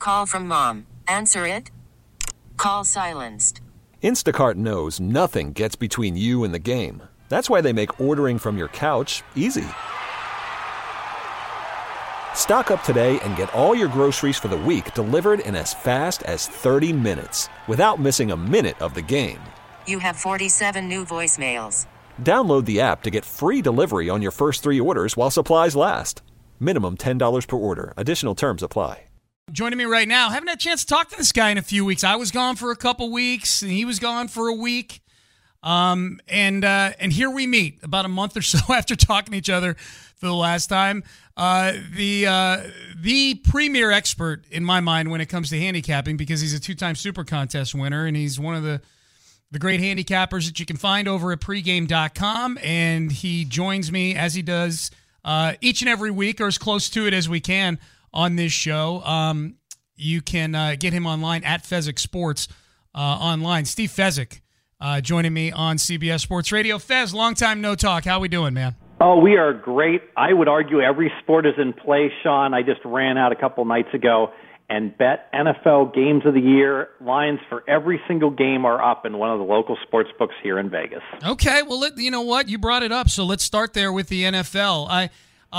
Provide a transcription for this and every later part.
Call from mom. Answer it. Call silenced. Instacart knows nothing gets between you and the game. That's why they make ordering from your couch easy. Stock up today and get all your groceries for the week delivered in as fast as 30 minutes without missing a minute of the game. You have 47 new voicemails. Download the app to get free delivery on your first 3 orders while supplies last. Minimum $10 per order. Additional terms apply. Joining me right now, haven't had a chance to talk to this guy in a few weeks. I was gone for a couple weeks, and he was gone for a week. And here we meet about a month or so after talking to each other for the last time. The premier expert in my mind when it comes to handicapping, because he's a 2-time Super Contest winner, and he's one of the great handicappers that you can find over at pregame.com. And he joins me, as he does each and every week, or as close to it as we can, on this show. You can get him online at Fezzik Sports online. Steve Fezzik joining me on CBS Sports Radio. Fez, long time no talk. How we doing, man? Oh, we are great. I would argue every sport is in play, Sean. I just ran out a couple nights ago and bet NFL games of the year. Lines for every single game are up in one of the local sports books here in Vegas. Okay, well, you know what? You brought it up, so let's start there with the NFL.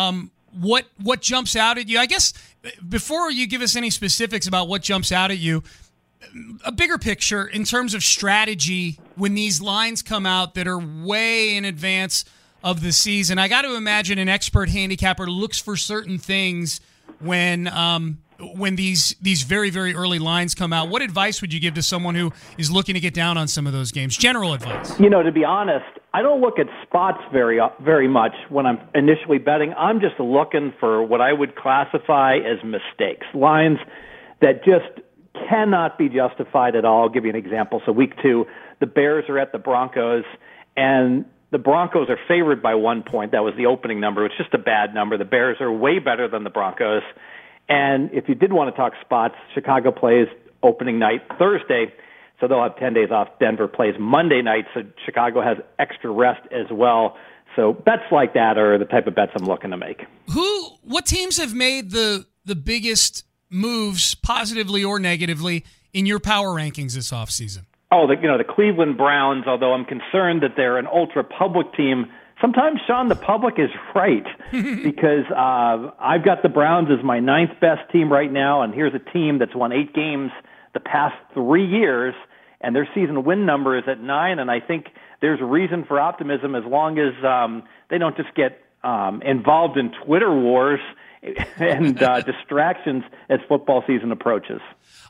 What jumps out at you? I guess before you give us any specifics about what jumps out at you, a bigger picture in terms of strategy when these lines come out that are way in advance of the season. I got to imagine an expert handicapper looks for certain things when these very, very early lines come out. What advice would you give to someone who is looking to get down on some of those games? General advice. You know, to be honest, I don't look at spots very much when I'm initially betting. I'm just looking for what I would classify as mistakes, lines that just cannot be justified at all. I'll give you an example. So week 2, the Bears are at the Broncos, and the Broncos are favored by 1 point. That was the opening number. It's just a bad number. The Bears are way better than the Broncos. And if you did want to talk spots, Chicago plays opening night Thursday, so they'll have 10 days off. Denver plays Monday night, so Chicago has extra rest as well. So bets like that are the type of bets I'm looking to make. What teams have made the biggest moves, positively or negatively, in your power rankings this offseason? Oh, the Cleveland Browns, although I'm concerned that they're an ultra-public team. Sometimes, Sean, the public is right because I've got the Browns as my 9th best team right now, and here's a team that's won 8 games the past 3 years, and their season win number is at 9, and I think there's reason for optimism as long as they don't just get involved in Twitter wars and distractions as football season approaches.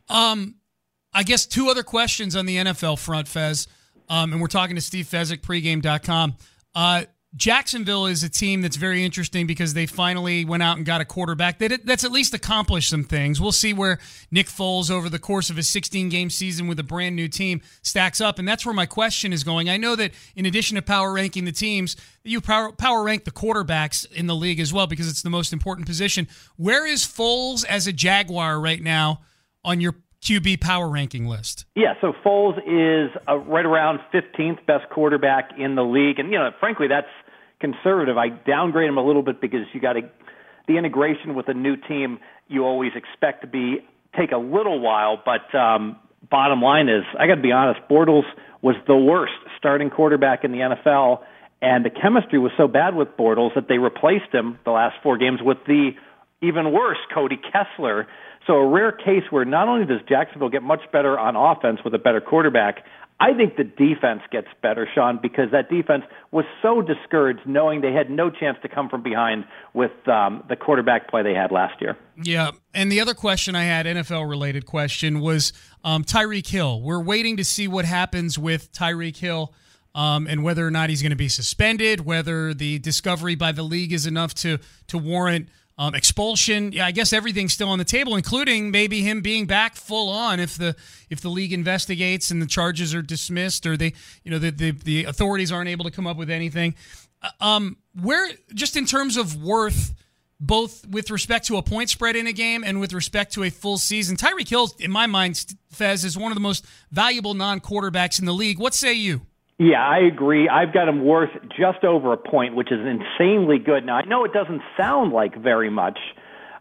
I guess 2 other questions on the NFL front, Fez, and we're talking to Steve Fezzik, pregame.com. Jacksonville is a team that's very interesting because they finally went out and got a quarterback that's at least accomplished some things. We'll see where Nick Foles over the course of a 16-game season with a brand-new team stacks up, and that's where my question is going. I know that in addition to power ranking the teams, you power rank the quarterbacks in the league as well because it's the most important position. Where is Foles as a Jaguar right now on your QB power ranking list? Yeah, so Foles is right around 15th best quarterback in the league. And, frankly, that's conservative. I downgrade him a little bit because the integration with a new team you always expect to take a little while. But bottom line is, I got to be honest, Bortles was the worst starting quarterback in the NFL. And the chemistry was so bad with Bortles that they replaced him the last 4 games with the even worse Cody Kessler. So a rare case where not only does Jacksonville get much better on offense with a better quarterback, I think the defense gets better, Sean, because that defense was so discouraged knowing they had no chance to come from behind with the quarterback play they had last year. Yeah, and the other question I had, NFL-related question, was Tyreek Hill. We're waiting to see what happens with Tyreek Hill and whether or not he's going to be suspended, whether the discovery by the league is enough to warrant expulsion. Yeah, I guess everything's still on the table, including maybe him being back full on if the league investigates and the charges are dismissed, or the authorities aren't able to come up with anything. Where, just in terms of worth, both with respect to a point spread in a game and with respect to a full season, Tyreek Hill, in my mind, Fez, is one of the most valuable non-quarterbacks in the league. What say you? Yeah, I agree. I've got him worth just over a point, which is insanely good. Now, I know it doesn't sound like very much,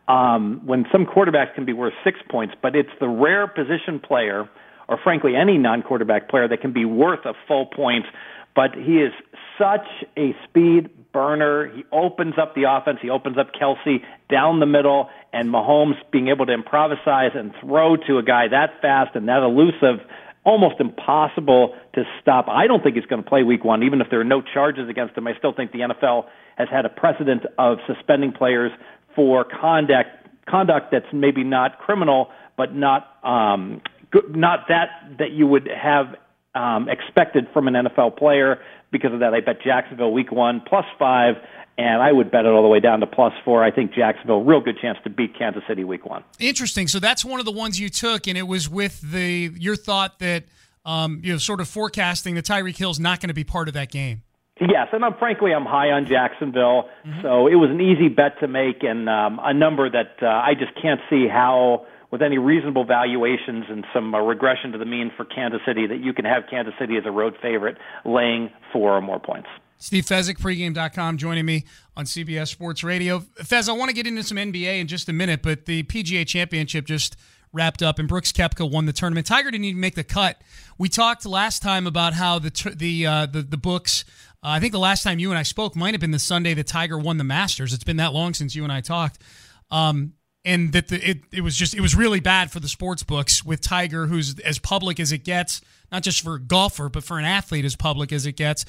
when some quarterbacks can be worth 6 points, but it's the rare position player, or frankly any non-quarterback player, that can be worth a full point. But he is such a speed burner. He opens up the offense. He opens up Kelsey down the middle, and Mahomes being able to improvise and throw to a guy that fast and that elusive, almost impossible to stop. I don't think he's going to play week one, even if there are no charges against him. I still think the NFL has had a precedent of suspending players for conduct that's maybe not criminal, but not that you would have expected from an NFL player. Because of that, I bet Jacksonville week one +5, and I would bet it all the way down to +4. I think Jacksonville, real good chance to beat Kansas City week one. Interesting. So that's one of the ones you took, and it was with your thought that sort of forecasting that Tyreek Hill's not going to be part of that game. Yes, and frankly, I'm high on Jacksonville, so it was an easy bet to make, and a number that I just can't see how, with any reasonable valuations and some regression to the mean for Kansas City, that you can have Kansas City as a road favorite laying 4 or more points. Steve Fezzik, pregame.com, joining me on CBS Sports Radio. Fez, I want to get into some NBA in just a minute, but the PGA Championship just wrapped up, and Brooks Koepka won the tournament. Tiger didn't even make the cut. We talked last time about how the books. I think the last time you and I spoke might have been the Sunday that Tiger won the Masters. It's been that long since you and I talked. And that it was really bad for the sports books with Tiger, who's as public as it gets, not just for a golfer, but for an athlete as public as it gets.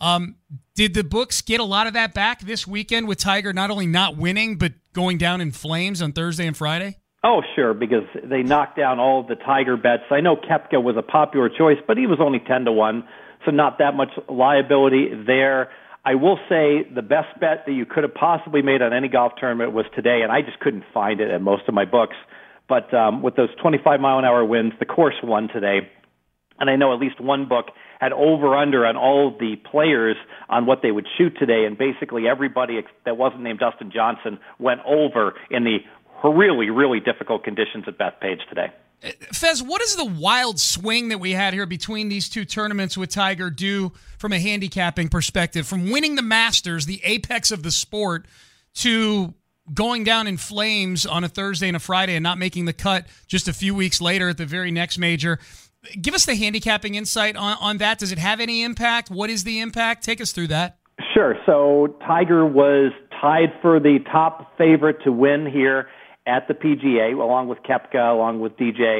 Did the books get a lot of that back this weekend with Tiger not only not winning, but going down in flames on Thursday and Friday? Oh, sure, because they knocked down all of the Tiger bets. I know Koepka was a popular choice, but he was only 10-1, so not that much liability there. I will say the best bet that you could have possibly made on any golf tournament was today, and I just couldn't find it in most of my books. But with those 25-mile-an-hour winds, the course won today. And I know at least one book had over-under on all the players on what they would shoot today, and basically everybody that wasn't named Dustin Johnson went over in the really, really difficult conditions at Bethpage today. Fez, what is the wild swing that we had here between these two tournaments with Tiger do from a handicapping perspective? From winning the Masters, the apex of the sport, to going down in flames on a Thursday and a Friday and not making the cut just a few weeks later at the very next major. Give us the handicapping insight on that. Does it have any impact? What is the impact? Take us through that. Sure. So Tiger was tied for the top favorite to win here at the PGA, along with Koepka, along with DJ,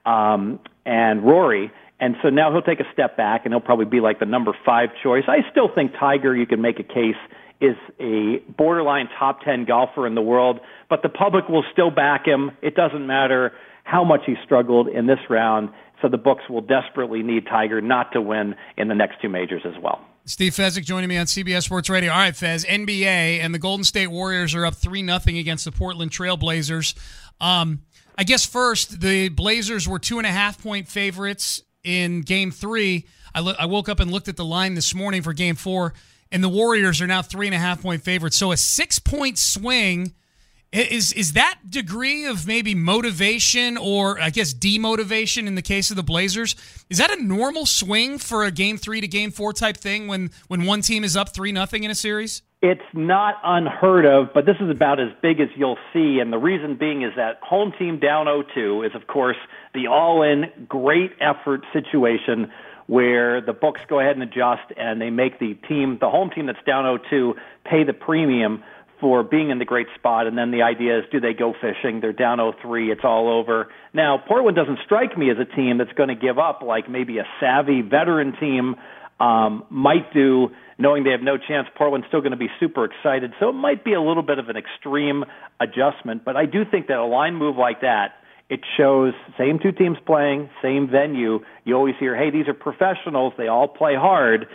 and Rory. And so now he'll take a step back, and he'll probably be like the number 5 choice. I still think Tiger, you can make a case, is a borderline top 10 golfer in the world, but the public will still back him. It doesn't matter how much he struggled in this round, so the books will desperately need Tiger not to win in the next 2 majors as well. Steve Fezzik joining me on CBS Sports Radio. All right, Fez, NBA, and the Golden State Warriors are up 3-0 against the Portland Trail Blazers. I guess first, the Blazers were 2.5-point favorites in Game 3. I woke up and looked at the line this morning for Game 4, and the Warriors are now 3.5-point favorites. So a 6-point swing. Is that degree of maybe motivation, or I guess demotivation in the case of the Blazers, is that a normal swing for a Game 3 to Game 4 type thing when one team is up 3-0 in a series? It's not unheard of, but this is about as big as you'll see, and the reason being is that home team down 0-2 is, of course, the all-in great effort situation where the books go ahead and adjust, and they make the home team that's down 0-2 pay the premium for being in the great spot. And then the idea is, do they go fishing? They're down 0-3. It's all over. Now, Portland doesn't strike me as a team that's going to give up like maybe a savvy veteran team might do, knowing they have no chance. Portland's still going to be super excited. So it might be a little bit of an extreme adjustment. But I do think that a line move like that, it shows same 2 teams playing, same venue. You always hear, hey, these are professionals. They all play hard.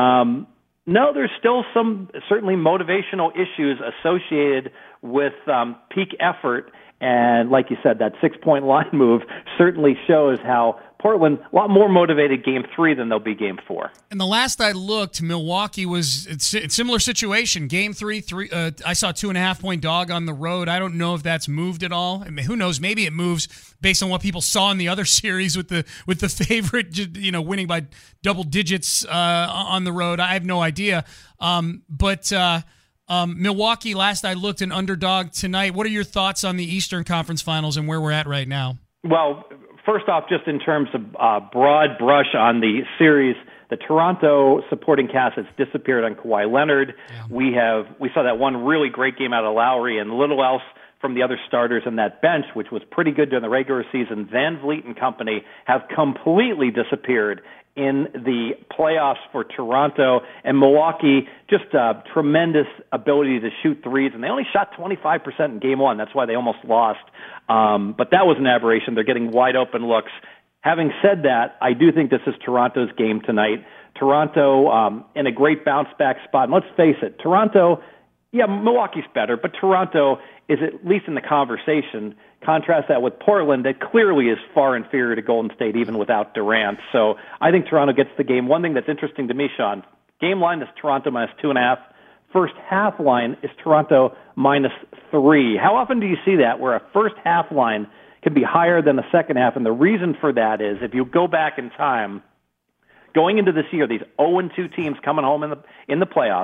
No, there's still some certainly motivational issues associated with peak effort. And like you said, that 6-point line move certainly shows how Portland, a lot more motivated Game 3 than they'll be Game 4. And the last I looked, Milwaukee was a similar situation. Game 3, I saw 2.5-point dog on the road. I don't know if that's moved at all. I mean, who knows? Maybe it moves based on what people saw in the other series with the favorite, winning by double digits on the road. I have no idea. But Milwaukee, last I looked, an underdog tonight. What are your thoughts on the Eastern Conference Finals and where we're at right now? Well, first off, just in terms of broad brush on the series, the Toronto supporting cast has disappeared on Kawhi Leonard. Yeah. We saw that one really great game out of Lowry and little else from the other starters in that bench, which was pretty good during the regular season. Van Vliet and company have completely disappeared in the playoffs for Toronto, and Milwaukee, just a tremendous ability to shoot threes, and they only shot 25% in game one. That's why they almost lost. But that was an aberration. They're getting wide open looks. Having said that, I do think this is Toronto's game tonight. Toronto in a great bounce-back spot. And let's face it, Toronto, yeah, Milwaukee's better, but Toronto is at least in the conversation. Contrast that with Portland, that clearly is far inferior to Golden State, even without Durant. So I think Toronto gets the game. One thing that's interesting to me, Sean, game line is Toronto -2.5. First half line is Toronto -3. How often do you see that, where a first half line can be higher than the second half? And the reason for that is, if you go back in time, going into this year, these 0-2 teams coming home in the playoffs,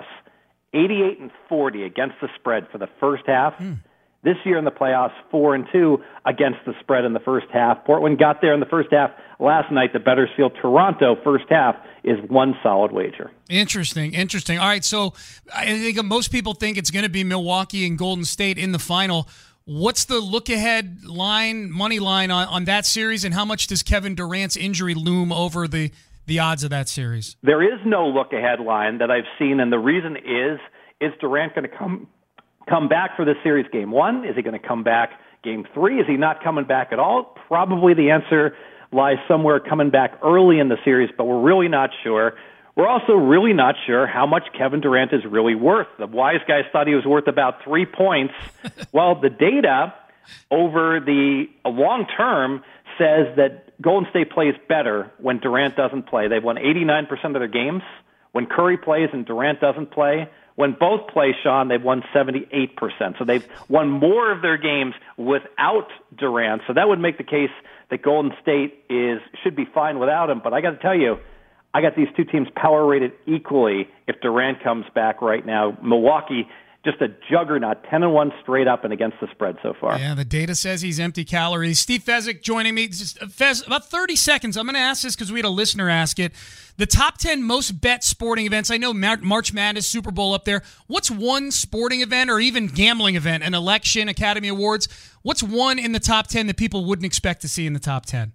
88-40 against the spread for the first half. This year in the playoffs, 4-2 against the spread in the first half. Portland got there in the first half last night. The bettors feel Toronto first half is one solid wager. Interesting. All right, so I think most people think it's going to be Milwaukee and Golden State in the final. What's the look-ahead line, money line on that series, and how much does Kevin Durant's injury loom over the odds of that series? There is no look-ahead line that I've seen, and the reason is Durant going to come back for this series game one? Is he going to come back game three? Is he not coming back at all? Probably the answer lies somewhere coming back early in the series, but we're really not sure. We're also really not sure how much Kevin Durant is really worth. The wise guys thought he was worth about 3 points. Well, the data over the long term says that Golden State plays better when Durant doesn't play. They've won 89% of their games. When Curry plays and Durant doesn't play, when both play, Sean, they've won 78%. So they've won more of their games without Durant. So that would make the case that Golden State should be fine without him. But I got to tell you, I got these two teams power rated equally if Durant comes back right now. Milwaukee, just a juggernaut, 10-1 straight up and against the spread so far. Yeah, the data says he's empty calories. Steve Fezzik joining me. Fez, about 30 seconds. I'm going to ask this because we had a listener ask it. The top 10 most bet sporting events. I know March Madness, Super Bowl up there. What's one sporting event or even gambling event, an election, Academy Awards? What's one in the top 10 that people wouldn't expect to see in the top 10?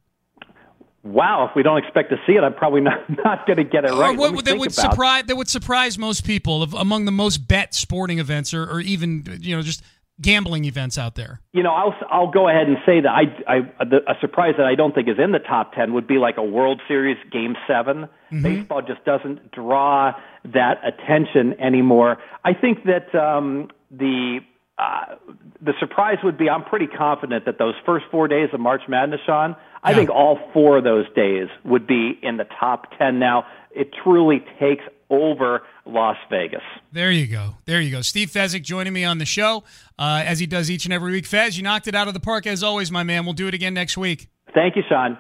Wow, if we don't expect to see it, I'm probably not going to get it right. That would surprise most people among the most bet sporting events or even just gambling events out there. I'll go ahead and say that a surprise that I don't think is in the top 10 would be like a World Series Game 7. Mm-hmm. Baseball just doesn't draw that attention anymore. I think that the surprise would be, I'm pretty confident that those first 4 days of March Madness, Sean, I think all 4 of those days would be in the top 10 now. It truly takes over Las Vegas. There you go. Steve Fezzik joining me on the show, as he does each and every week. Fez, you knocked it out of the park as always, my man. We'll do it again next week. Thank you, Sean.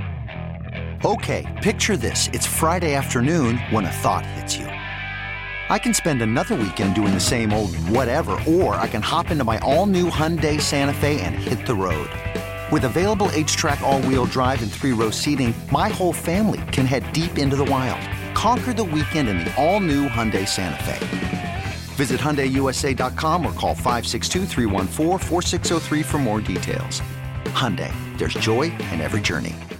Okay, picture this. It's Friday afternoon when a thought hits you. I can spend another weekend doing the same old whatever, or I can hop into my all-new Hyundai Santa Fe and hit the road. With available H-Track all-wheel drive and 3-row seating, my whole family can head deep into the wild. Conquer the weekend in the all-new Hyundai Santa Fe. Visit HyundaiUSA.com or call 562-314-4603 for more details. Hyundai, there's joy in every journey.